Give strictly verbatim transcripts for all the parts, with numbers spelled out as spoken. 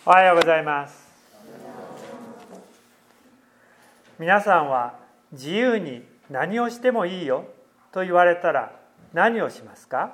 おはようございます。皆さんは自由に何をしてもいいよと言われたら何をしますか？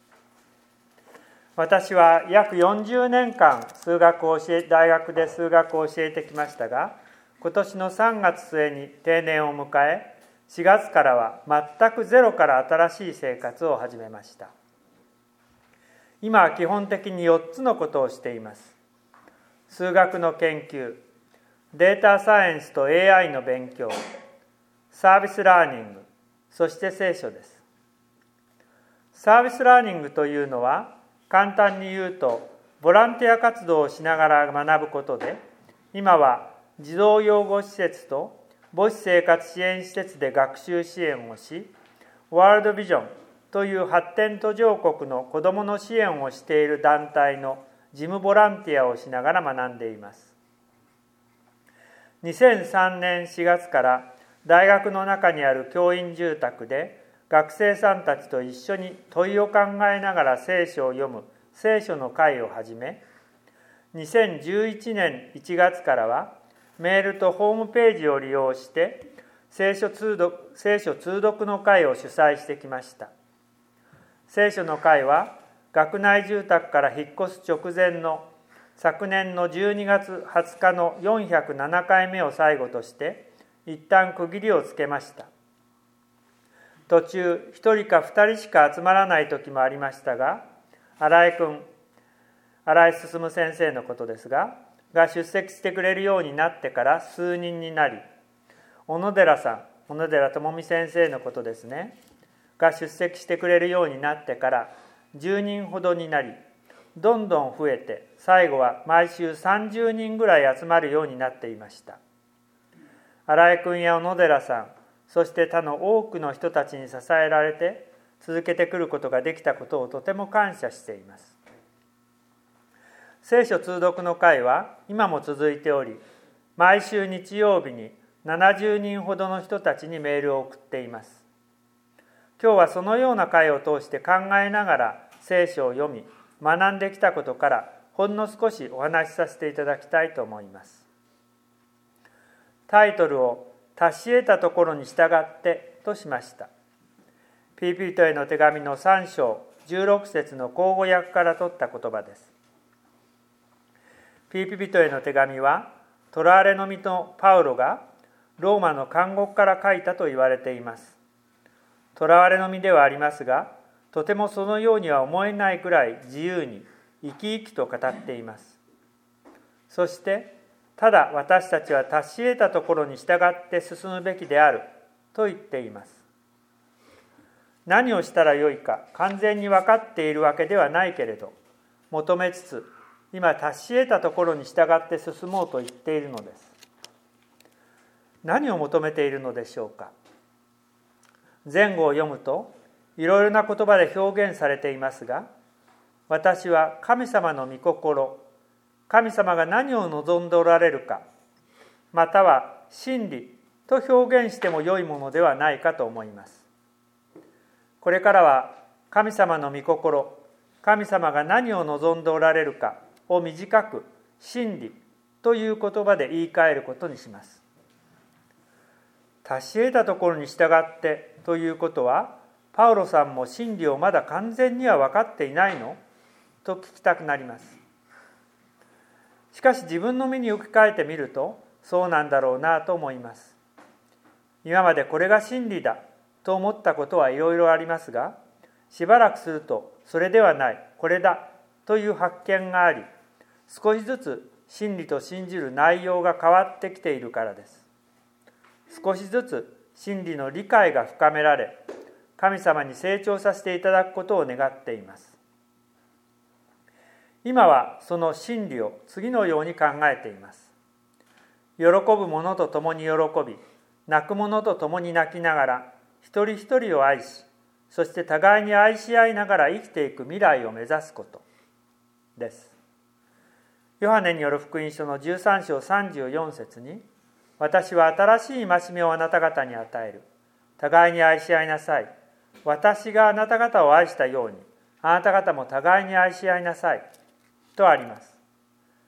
私は約よんじゅうねんかん数学を教え大学で数学を教えてきましたが、今年のさんがつ末に定年を迎え、しがつからは全くゼロから新しい生活を始めました。今は基本的によっつのことをしています。数学の研究、データサイエンスと エーアイ の勉強、サービスラーニング、そして聖書です。サービスラーニングというのは、簡単に言うと、ボランティア活動をしながら学ぶことで、今は児童養護施設と母子生活支援施設で学習支援をし、ワールドビジョンという発展途上国の子どもの支援をしている団体の事務ボランティアをしながら学んでいます。にせんさんねんしがつから大学の中にある教員住宅で学生さんたちと一緒に問いを考えながら聖書を読む聖書の会を始め、にせんじゅういちねんいちがつからはメールとホームページを利用して聖書通読、聖書通読の会を主催してきました。聖書の会は学内住宅から引っ越す直前の昨年のじゅうにがつはつかのよんひゃくななかいめを最後として一旦区切りをつけました。途中ひとりかふたりしか集まらない時もありましたが、新井君、新井進先生のことですが、が出席してくれるようになってから数人になり、小野寺さん、小野寺智美先生のことですね、が出席してくれるようになってからじゅうにんほどになり、どんどん増えて、最後は毎週さんじゅうにんぐらい集まるようになっていました。新井君や小野寺さん、そして他の多くの人たちに支えられて続けてくることができたことをとても感謝しています。聖書通読の会は今も続いており、毎週日曜日にななじゅうにんほどの人たちにメールを送っています。今日はそのような会を通して考えながら聖書を読み、学んできたことからほんの少しお話しさせていただきたいと思います。タイトルを達し得たところに従ってとしました。ピリピリトへの手紙のさん章じゅうろく節の口語訳から取った言葉です。ピリピリトへの手紙は囚われの身のパウロがローマの監獄から書いたと言われています。囚われの身ではありますが、とてもそのようには思えないくらい自由に生き生きと語っています。そして、ただ私たちは達し得たところに従って進むべきであると言っています。何をしたらよいか完全に分かっているわけではないけれど、求めつつ、今達し得たところに従って進もうと言っているのです。何を求めているのでしょうか。前後を読むといろいろな言葉で表現されていますが、私は神様の御心、神様が何を望んでおられるか、または真理と表現しても良いものではないかと思います。これからは神様の御心、神様が何を望んでおられるかを短く真理という言葉で言い換えることにします。達し得たところに従ってということは、パウロさんも真理をまだ完全には分かっていないのと聞きたくなります。しかし自分の身に置き換えてみると、そうなんだろうなと思います。今までこれが真理だと思ったことはいろいろありますが、しばらくするとそれではない、これだという発見があり、少しずつ真理と信じる内容が変わってきているからです。少しずつ真理の理解が深められ、神様に成長させていただくことを願っています。今はその真理を次のように考えています。喜ぶ者と共に喜び、泣く者と共に泣きながら、一人一人を愛し、そして互いに愛し合いながら生きていく未来を目指すことです。ヨハネによる福音書のじゅうさん章さんじゅうよん節に、私は新しい戒めをあなた方に与える。互いに愛し合いなさい。私があなた方を愛したように、あなた方も互いに愛し合いなさい。とあります。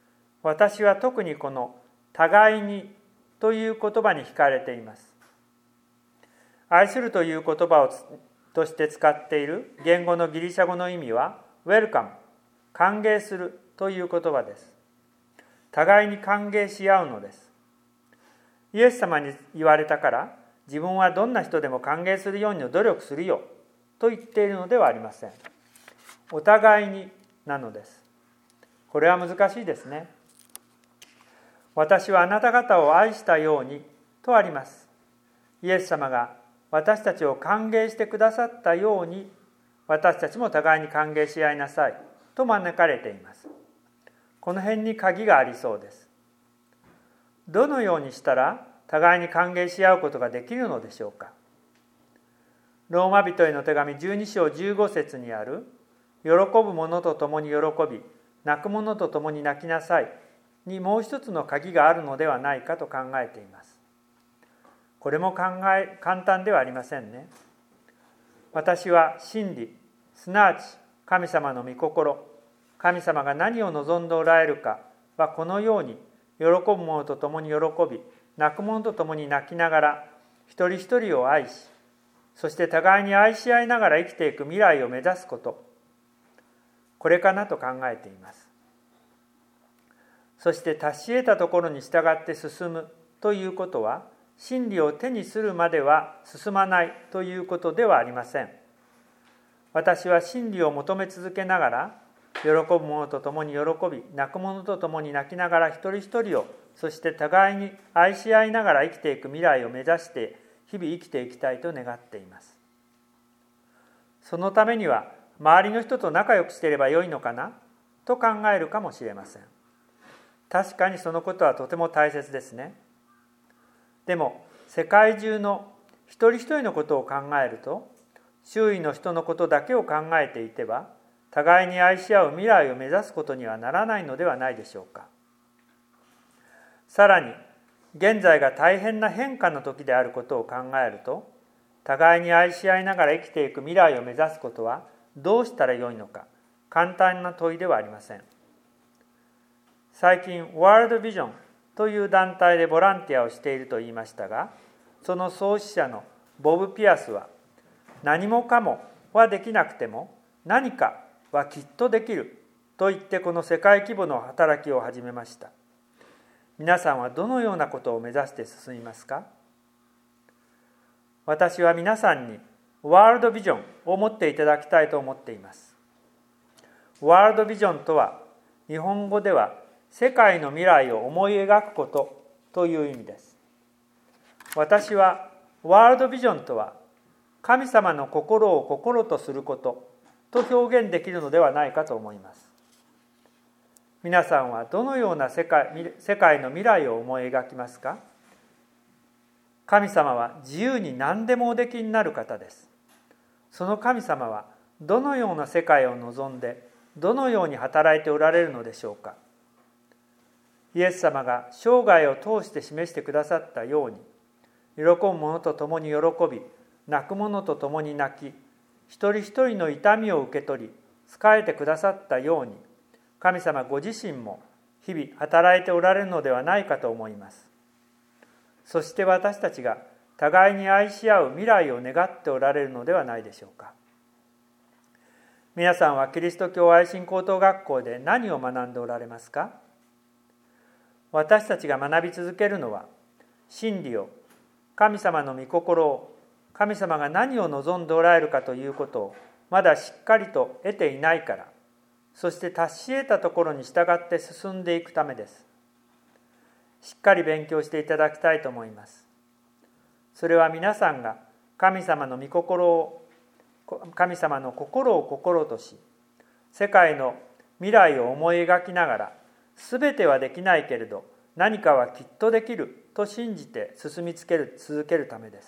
私は特にこの互いにという言葉に惹かれています。愛するという言葉をとして使っている言語のギリシャ語の意味はウェルカム、歓迎するという言葉です。互いに歓迎し合うのです。イエス様に言われたから自分はどんな人でも歓迎するように努力するよと言っているのではありません。お互いになのです。これは難しいですね。私はあなた方を愛したようにとあります。イエス様が私たちを歓迎してくださったように、私たちも互いに歓迎し合いなさいと招かれています。この辺に鍵がありそうです。どのようにしたら互いに歓迎し合うことができるのでしょうか。ローマ人への手紙じゅうに章じゅうご節にある、喜ぶ者と共に喜び、泣く者と共に泣きなさいにもう一つの鍵があるのではないかと考えています。これも考え簡単ではありませんね。私は真理、すなわち神様の御心、神様が何を望んでおられるかはこのように、喜ぶ者と共に喜び、泣く者と共に泣きながら一人一人を愛し、そして互いに愛し合いながら生きていく未来を目指すこと、これかなと考えています。そして達し得たところに従って進むということは、真理を手にするまでは進まないということではありません。私は真理を求め続けながら、喜ぶ者と共に喜び、泣く者と共に泣きながら一人一人を、そして互いに愛し合いながら生きていく未来を目指して日々生きていきたいと願っています。そのためには周りの人と仲良くしていればよいのかなと考えるかもしれません。確かにそのことはとても大切ですね。でも世界中の一人一人のことを考えると、周囲の人のことだけを考えていては互いに愛し合う未来を目指すことにはならないのではないでしょうか。さらに現在が大変な変化の時であることを考えると、互いに愛し合いながら生きていく未来を目指すことはどうしたらよいのか、簡単な問いではありません。最近ワールドビジョンという団体でボランティアをしていると言いましたが、その創始者のボブ・ピアスは、何もかもはできなくても何かはきっとできると言ってこの世界規模の働きを始めました。皆さんはどのようなことを目指して進みますか？私は皆さんにワールドビジョンを持っていただきたいと思っています。ワールドビジョンとは日本語では世界の未来を思い描くことという意味です。私はワールドビジョンとは神様の心を心とすることと表現できるのではないかと思います。皆さんはどのような世界、世界の未来を思い描きますか？神様は自由に何でもおできになる方です。その神様はどのような世界を望んで、どのように働いておられるのでしょうか。イエス様が生涯を通して示してくださったように、喜ぶ者と共に喜び、泣く者と共に泣き、一人一人の痛みを受け取り、仕えてくださったように、神様ご自身も日々働いておられるのではないかと思います。そして私たちが互いに愛し合う未来を願っておられるのではないでしょうか。皆さんはキリスト教愛心高等学校で何を学んでおられますか？私たちが学び続けるのは、真理を、神様の御心を、神様が何を望んでおられるかということをまだしっかりと得ていないから、そして達し得たところに従って進んでいくためです。しっかり勉強していただきたいと思います。それは皆さんが神様の御心を、神様の心を心とし、世界の未来を思い描きながら、すべてはできないけれど何かはきっとできると信じて進み続ける、続けるためです。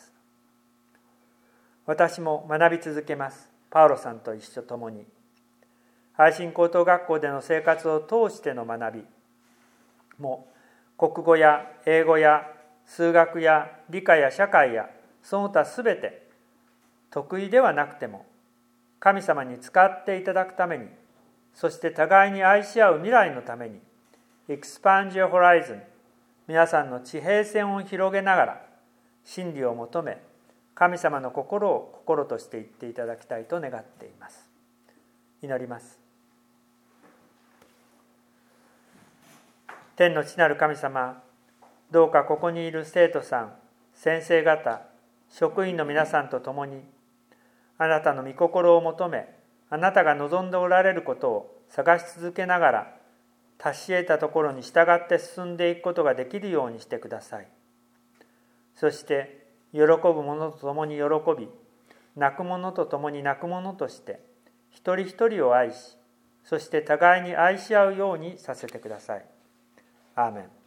私も学び続けます。パウロさんと一緒ともに。愛心高等学校での生活を通しての学びも、国語や英語や数学や理科や社会やその他すべて得意ではなくても神様に使っていただくために、そして互いに愛し合う未来のために、 Expand your horizon、皆さんの地平線を広げながら真理を求め、神様の心を心として言っていただきたいと願っています。祈ります。天の父なる神様、どうかここにいる生徒さん、先生方、職員の皆さんと共に、あなたの御心を求め、あなたが望んでおられることを探し続けながら、達し得たところに従って進んでいくことができるようにしてください。そして、喜ぶ者と共に喜び、泣く者と共に泣く者として、一人一人を愛し、そして互いに愛し合うようにさせてください。アーメン。